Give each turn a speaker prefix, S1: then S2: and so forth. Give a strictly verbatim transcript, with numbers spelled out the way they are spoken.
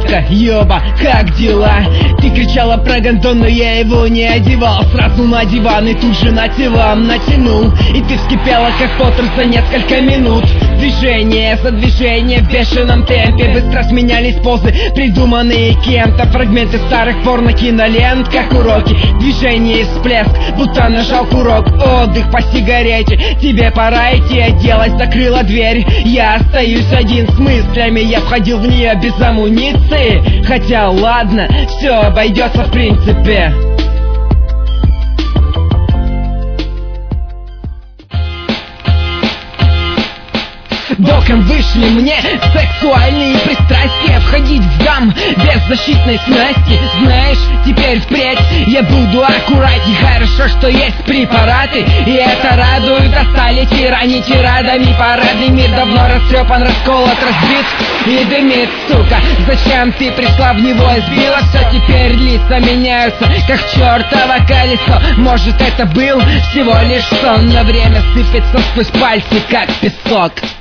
S1: Детка, ёба, как дела? Ты кричала про гондон, но я его не одевал. Сразу на диван и тут же на диван натянул. И ты вскипела, как Поттер, за несколько минут. Движение за движение в бешеном темпе. Быстро сменялись позы, придуманные кем-то. Фрагменты старых порно-кинолент, как уроки. Движение и всплеск, будто нажал курок. Отдых по сигарете, тебе пора идти оделась. Закрыла дверь, я остаюсь один с мыслями. Я входил в нее без амуниции. Хотя ладно, все обойдется в принципе. Боком вышли мне сексуальные пристрастия. Входить в дам без защитной снасти. Знаешь, теперь впредь я буду аккуратней. Хорошо, что есть препараты, и это радует. Достали тирани тирадами. Парадный мир давно растрепан, расколот, разбит и дымит, сука. Зачем ты пришла в него и сбила? Все, теперь лица меняются, как чертово колесо. Может, это был всего лишь сон, но время сыпется сквозь пальцы, как песок.